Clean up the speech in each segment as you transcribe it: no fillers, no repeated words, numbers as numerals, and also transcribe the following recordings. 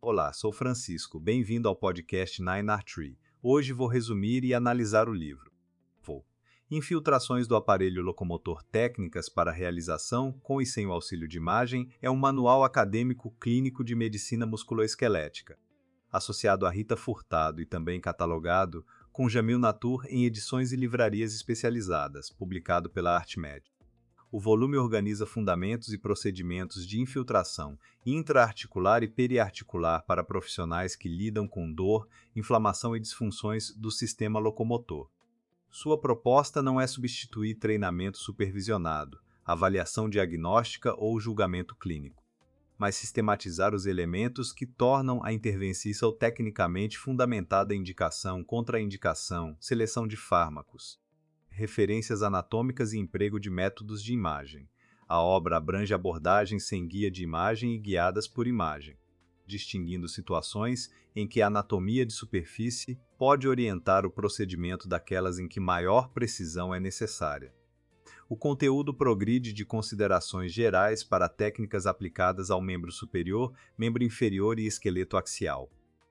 Olá, sou Francisco. Bem-vindo ao podcast Nine Art Tree. Hoje vou resumir e analisar o livro. Vou. Infiltrações do aparelho locomotor técnicas para realização, com e sem o auxílio de imagem, é um manual acadêmico clínico de medicina musculoesquelética, associado a Rita Furtado e também catalogado com Jamil Natur em edições e livrarias especializadas, publicado pela ArtMed. O volume organiza fundamentos e procedimentos de infiltração intraarticular e periarticular para profissionais que lidam com dor, inflamação e disfunções do sistema locomotor. Sua proposta não é substituir treinamento supervisionado, avaliação diagnóstica ou julgamento clínico, mas sistematizar os elementos que tornam a intervenção tecnicamente fundamentada em indicação, contraindicação, seleção de fármacos, referências anatômicas e emprego de métodos de imagem. A obra abrange abordagens sem guia de imagem e guiadas por imagem, distinguindo situações em que a anatomia de superfície pode orientar o procedimento daquelas em que maior precisão é necessária. O conteúdo progride de considerações gerais para técnicas aplicadas ao membro superior, membro inferior e esqueleto axial.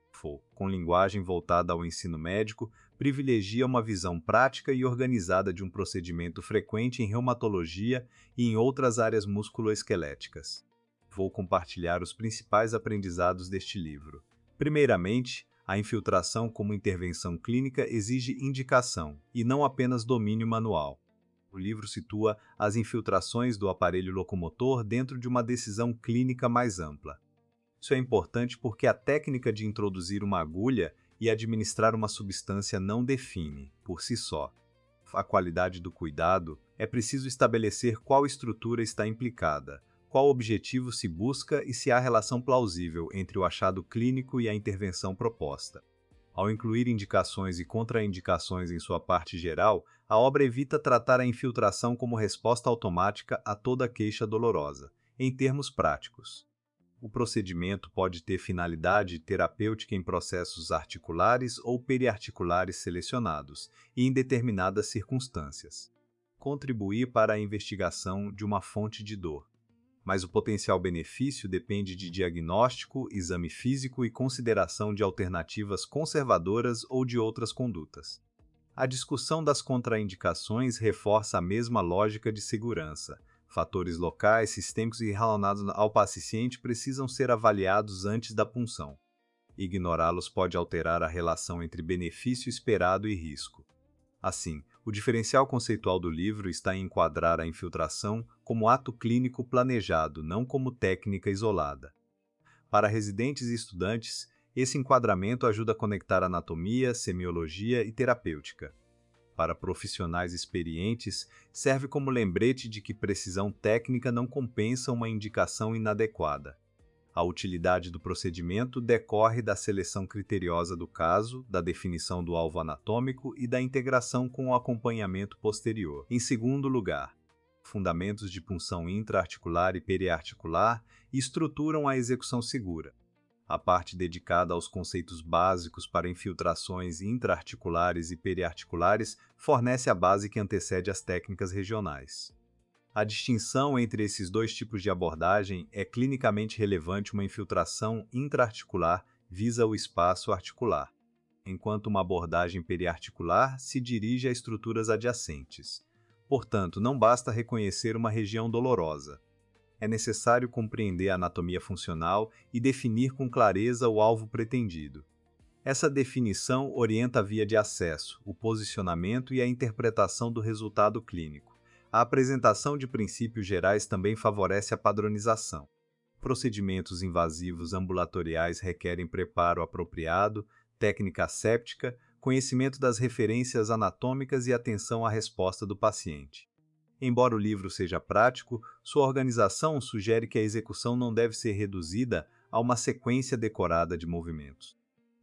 Com linguagem voltada ao ensino médico, privilegia uma visão prática e organizada de um procedimento frequente em reumatologia e em outras áreas musculoesqueléticas. Vou compartilhar os principais aprendizados deste livro. Primeiramente, a infiltração como intervenção clínica exige indicação, e não apenas domínio manual. O livro situa as infiltrações do aparelho locomotor dentro de uma decisão clínica mais ampla. Isso é importante porque a técnica de introduzir uma agulha e administrar uma substância não define, por si só, a qualidade do cuidado. É preciso estabelecer qual estrutura está implicada, qual objetivo se busca e se há relação plausível entre o achado clínico e a intervenção proposta. Ao incluir indicações e contraindicações em sua parte geral, a obra evita tratar a infiltração como resposta automática a toda queixa dolorosa. Em termos práticos, o procedimento pode ter finalidade terapêutica em processos articulares ou periarticulares selecionados e em determinadas circunstâncias. Contribuir para a investigação de uma fonte de dor. Mas o potencial benefício depende de diagnóstico, exame físico e consideração de alternativas conservadoras ou de outras condutas. A discussão das contraindicações reforça a mesma lógica de segurança. Fatores locais, sistêmicos e relacionados ao paciente precisam ser avaliados antes da punção. Ignorá-los pode alterar a relação entre benefício esperado e risco. Assim, o diferencial conceitual do livro está em enquadrar a infiltração como ato clínico planejado, não como técnica isolada. Para residentes e estudantes, esse enquadramento ajuda a conectar anatomia, semiologia e terapêutica. Para profissionais experientes, serve como lembrete de que precisão técnica não compensa uma indicação inadequada. A utilidade do procedimento decorre da seleção criteriosa do caso, da definição do alvo anatômico e da integração com o acompanhamento posterior. Em segundo lugar, fundamentos de punção intraarticular e periarticular estruturam a execução segura. A parte dedicada aos conceitos básicos para infiltrações intraarticulares e periarticulares fornece a base que antecede as técnicas regionais. A distinção entre esses dois tipos de abordagem é clinicamente relevante. Uma infiltração intraarticular visa o espaço articular, enquanto uma abordagem periarticular se dirige a estruturas adjacentes. Portanto, não basta reconhecer uma região dolorosa. É necessário compreender a anatomia funcional e definir com clareza o alvo pretendido. Essa definição orienta a via de acesso, o posicionamento e a interpretação do resultado clínico. A apresentação de princípios gerais também favorece a padronização. Procedimentos invasivos ambulatoriais requerem preparo apropriado, técnica asséptica, conhecimento das referências anatômicas e atenção à resposta do paciente. Embora o livro seja prático, sua organização sugere que a execução não deve ser reduzida a uma sequência decorada de movimentos.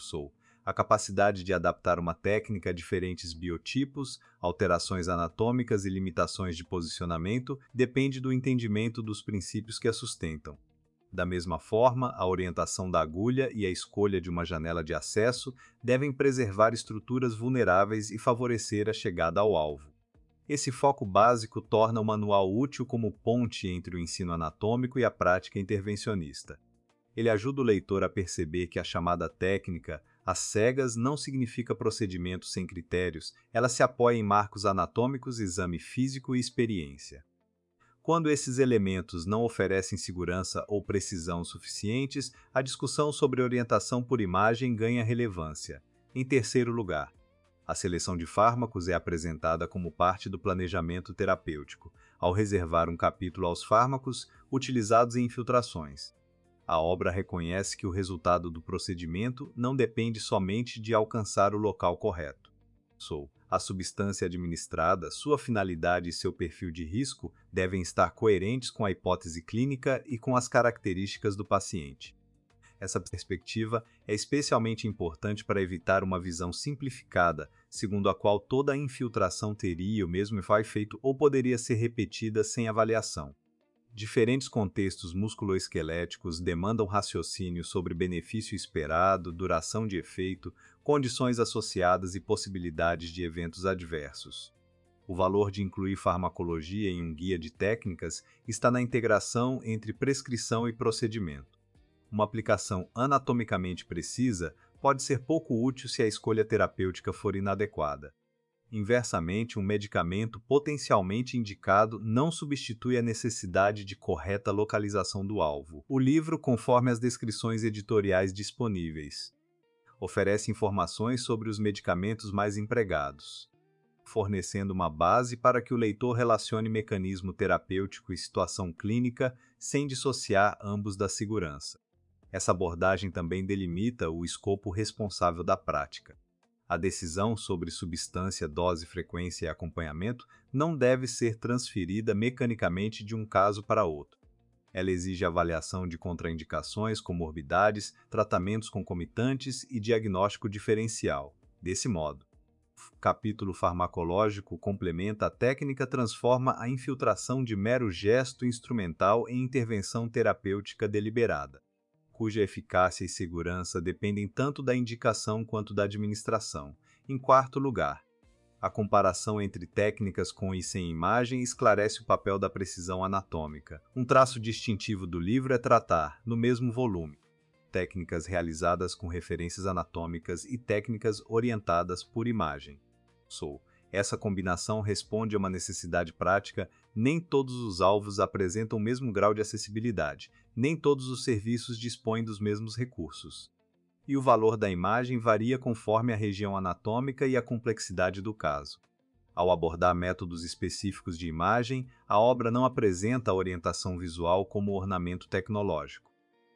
A capacidade de adaptar uma técnica a diferentes biotipos, alterações anatômicas e limitações de posicionamento depende do entendimento dos princípios que a sustentam. Da mesma forma, a orientação da agulha e a escolha de uma janela de acesso devem preservar estruturas vulneráveis e favorecer a chegada ao alvo. Esse foco básico torna o manual útil como ponte entre o ensino anatômico e a prática intervencionista. Ele ajuda o leitor a perceber que a chamada técnica, às cegas, não significa procedimento sem critérios, ela se apoia em marcos anatômicos, exame físico e experiência. Quando esses elementos não oferecem segurança ou precisão suficientes, a discussão sobre orientação por imagem ganha relevância. Em terceiro lugar, a seleção de fármacos é apresentada como parte do planejamento terapêutico, ao reservar um capítulo aos fármacos utilizados em infiltrações. A obra reconhece que o resultado do procedimento não depende somente de alcançar o local correto. A substância administrada, sua finalidade e seu perfil de risco devem estar coerentes com a hipótese clínica e com as características do paciente. Essa perspectiva é especialmente importante para evitar uma visão simplificada, segundo a qual toda infiltração teria o mesmo efeito ou poderia ser repetida sem avaliação. Diferentes contextos musculoesqueléticos demandam raciocínio sobre benefício esperado, duração de efeito, condições associadas e possibilidades de eventos adversos. O valor de incluir farmacologia em um guia de técnicas está na integração entre prescrição e procedimento. Uma aplicação anatomicamente precisa pode ser pouco útil se a escolha terapêutica for inadequada. Inversamente, um medicamento potencialmente indicado não substitui a necessidade de correta localização do alvo. O livro, conforme as descrições editoriais disponíveis, oferece informações sobre os medicamentos mais empregados, fornecendo uma base para que o leitor relacione mecanismo terapêutico e situação clínica sem dissociar ambos da segurança. Essa abordagem também delimita o escopo responsável da prática. A decisão sobre substância, dose, frequência e acompanhamento não deve ser transferida mecanicamente de um caso para outro. Ela exige avaliação de contraindicações, comorbidades, tratamentos concomitantes e diagnóstico diferencial. Desse modo, o capítulo farmacológico complementa a técnica, transforma a infiltração de mero gesto instrumental em intervenção terapêutica deliberada, cuja eficácia e segurança dependem tanto da indicação quanto da administração. Em quarto lugar, a comparação entre técnicas com e sem imagem esclarece o papel da precisão anatômica. Um traço distintivo do livro é tratar, no mesmo volume, técnicas realizadas com referências anatômicas e técnicas orientadas por imagem. Essa combinação responde a uma necessidade prática. Nem todos os alvos apresentam o mesmo grau de acessibilidade, nem todos os serviços dispõem dos mesmos recursos. E o valor da imagem varia conforme a região anatômica e a complexidade do caso. Ao abordar métodos específicos de imagem, a obra não apresenta a orientação visual como ornamento tecnológico.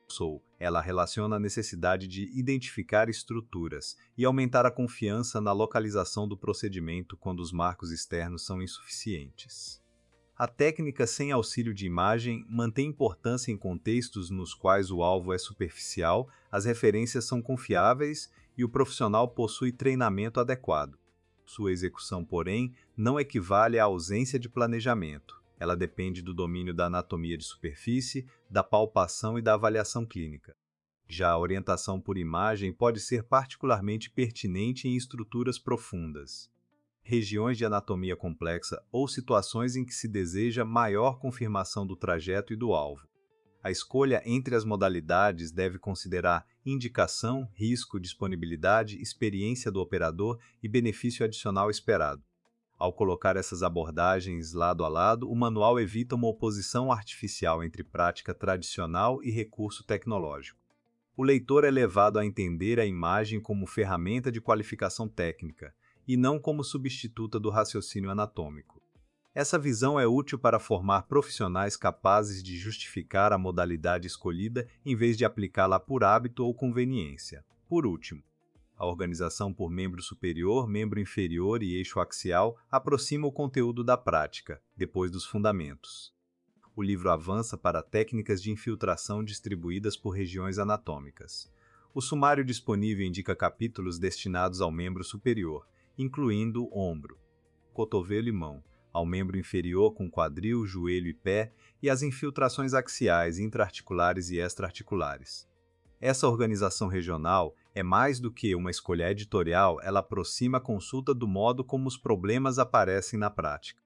Ela relaciona a necessidade de identificar estruturas e aumentar a confiança na localização do procedimento quando os marcos externos são insuficientes. A técnica sem auxílio de imagem mantém importância em contextos nos quais o alvo é superficial, as referências são confiáveis e o profissional possui treinamento adequado. Sua execução, porém, não equivale à ausência de planejamento. Ela depende do domínio da anatomia de superfície, da palpação e da avaliação clínica. Já a orientação por imagem pode ser particularmente pertinente em estruturas profundas, regiões de anatomia complexa ou situações em que se deseja maior confirmação do trajeto e do alvo. A escolha entre as modalidades deve considerar indicação, risco, disponibilidade, experiência do operador e benefício adicional esperado. Ao colocar essas abordagens lado a lado, o manual evita uma oposição artificial entre prática tradicional e recurso tecnológico. O leitor é levado a entender a imagem como ferramenta de qualificação técnica, e não como substituta do raciocínio anatômico. Essa visão é útil para formar profissionais capazes de justificar a modalidade escolhida em vez de aplicá-la por hábito ou conveniência. Por último, a organização por membro superior, membro inferior e eixo axial aproxima o conteúdo da prática, depois dos fundamentos. O livro avança para técnicas de infiltração distribuídas por regiões anatômicas. O sumário disponível indica capítulos destinados ao membro superior, incluindo ombro, cotovelo e mão, ao membro inferior com quadril, joelho e pé, e as infiltrações axiais, intraarticulares e extraarticulares. Essa organização regional é mais do que uma escolha editorial, ela aproxima a consulta do modo como os problemas aparecem na prática.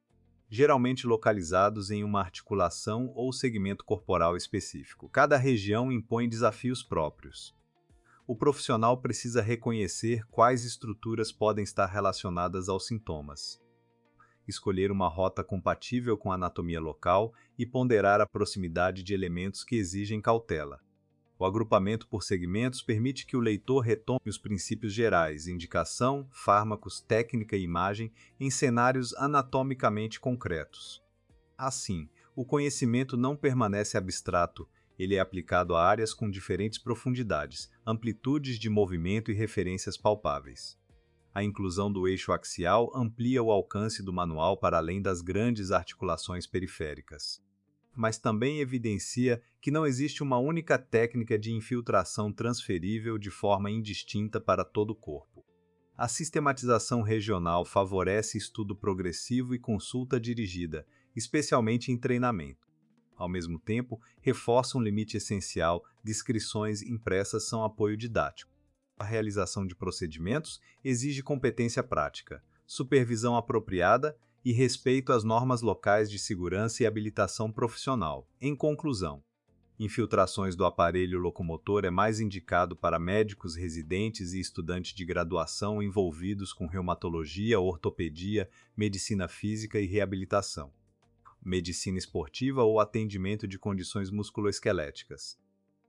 geralmente localizados em uma articulação ou segmento corporal específico. Cada região impõe desafios próprios. O profissional precisa reconhecer quais estruturas podem estar relacionadas aos sintomas, escolher uma rota compatível com a anatomia local e ponderar a proximidade de elementos que exigem cautela. O agrupamento por segmentos permite que o leitor retome os princípios gerais, indicação, fármacos, técnica e imagem, em cenários anatomicamente concretos. Assim, o conhecimento não permanece abstrato, ele é aplicado a áreas com diferentes profundidades, amplitudes de movimento e referências palpáveis. A inclusão do eixo axial amplia o alcance do manual para além das grandes articulações periféricas, mas também evidencia que não existe uma única técnica de infiltração transferível de forma indistinta para todo o corpo. A sistematização regional favorece estudo progressivo e consulta dirigida, especialmente em treinamento. Ao mesmo tempo, reforça um limite essencial: descrições impressas são apoio didático. A realização de procedimentos exige competência prática, supervisão apropriada e respeito às normas locais de segurança e habilitação profissional. Em conclusão, infiltrações do aparelho locomotor é mais indicado para médicos residentes e estudantes de graduação envolvidos com reumatologia, ortopedia, medicina física e reabilitação, medicina esportiva ou atendimento de condições musculoesqueléticas.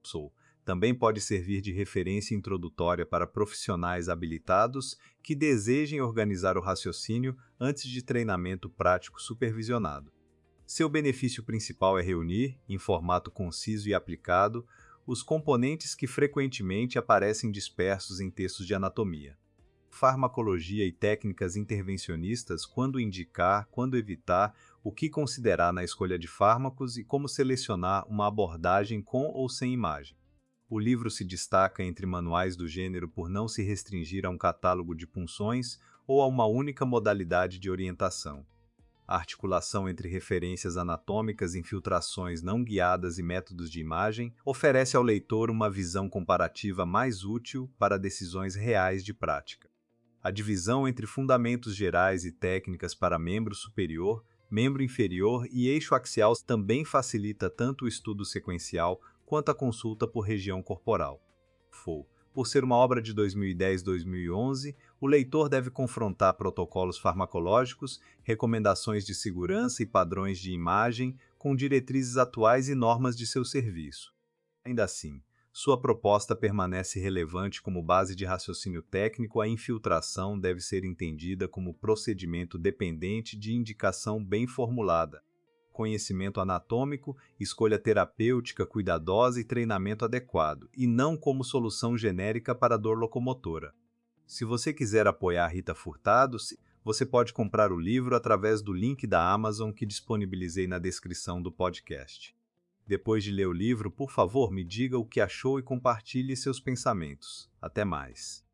Também pode servir de referência introdutória para profissionais habilitados que desejem organizar o raciocínio antes de treinamento prático supervisionado. Seu benefício principal é reunir, em formato conciso e aplicado, os componentes que frequentemente aparecem dispersos em textos de anatomia. Farmacologia e técnicas intervencionistas: quando indicar, quando evitar, o que considerar na escolha de fármacos e como selecionar uma abordagem com ou sem imagem. O livro se destaca entre manuais do gênero por não se restringir a um catálogo de punções ou a uma única modalidade de orientação. A articulação entre referências anatômicas, infiltrações não guiadas e métodos de imagem oferece ao leitor uma visão comparativa mais útil para decisões reais de prática. A divisão entre fundamentos gerais e técnicas para membro superior, membro inferior e eixo axial também facilita tanto o estudo sequencial quanto a consulta por região corporal. Por ser uma obra de 2010-2011, o leitor deve confrontar protocolos farmacológicos, recomendações de segurança e padrões de imagem com diretrizes atuais e normas de seu serviço. Ainda assim, sua proposta permanece relevante como base de raciocínio técnico. A infiltração deve ser entendida como procedimento dependente de indicação bem formulada, conhecimento anatômico, escolha terapêutica cuidadosa e treinamento adequado, e não como solução genérica para a dor locomotora. Se você quiser apoiar Rita Furtado, você pode comprar o livro através do link da Amazon que disponibilizei na descrição do podcast. Depois de ler o livro, por favor, me diga o que achou e compartilhe seus pensamentos. Até mais!